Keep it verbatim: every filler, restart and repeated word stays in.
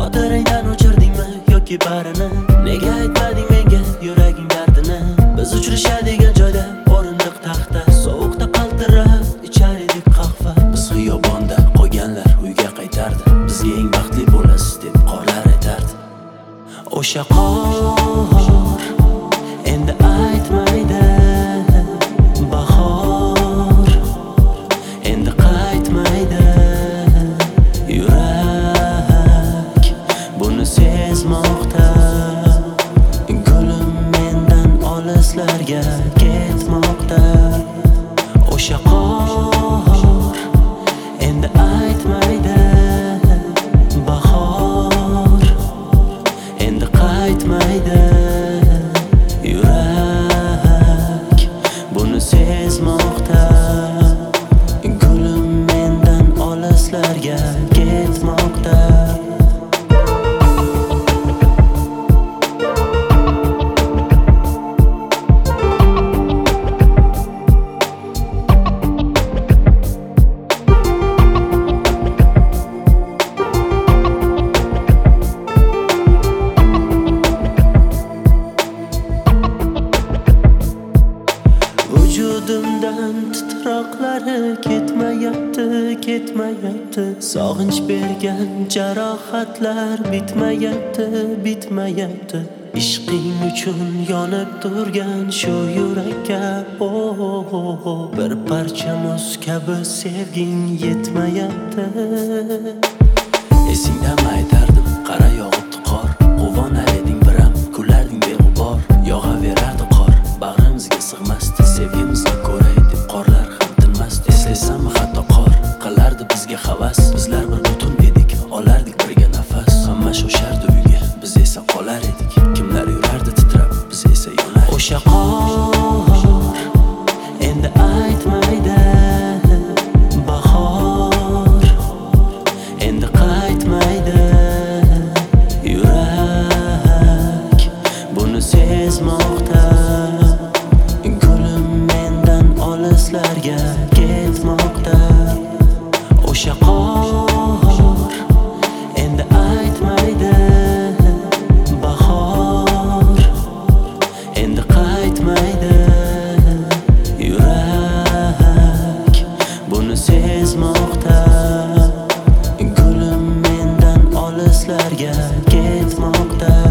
xotirangdan o'chirdingmi yoki barini? Nega aytmading menga yuraging dardini? Biz uchrashadigan joyda o'rindiq taxta, sovuqda qaltirab ichar edik qahva. Biz xiyobonda qolganlar uyga qaytardi, bizga eng baxtli bo'lasiz deb qorlar aytardi. O'sha qor endi aytmaydi, bahor endi qaytmaydi. Yurak buni sezmoqda, gulim mendan olislarga ketmoqda. O'sha qor endi aytmaydi, bahor endi qaytmaydi. Yurak buni sezmoqda, gulim mendan olislarga ketmoqda. Vujudimdan titroqlari ketmayapti, ketmayapti. Sog'inch bergan jarohatlar bitmayapti, bitmayapti. Ishqing uchun yonib turgan shu yurakka oh, oh, oh, oh. Bir parcha muz kabi sevging yetmayapti. Esingdan aytardim, qara yog'ibdi qor. Quvonar eding biram, kularding beg'ubor. Yog'averardi qor, bag'rimizga sig'masdi. Sevgimizni ko'ray deb qorlar ham tinmasdi. Eslaysanmi hatto qor qilardi bizga havas. Bizlar bir butun edik, olardik birga nafas. Hamma shoshardi uyga, biz esa qolar edik. Kimlar yurardi titrab, biz esa yonar. O'sha qor endi aytmaydi, bahor endi qaytmaydi. Yurak buni sezmoqda, gulim mendan olislarga ketmoqda. O'sha qor endi aytmaydi, bahor endi qaytmaydi. Yurak buni sezmoqda, gulim mendan olislarga ketmoqda.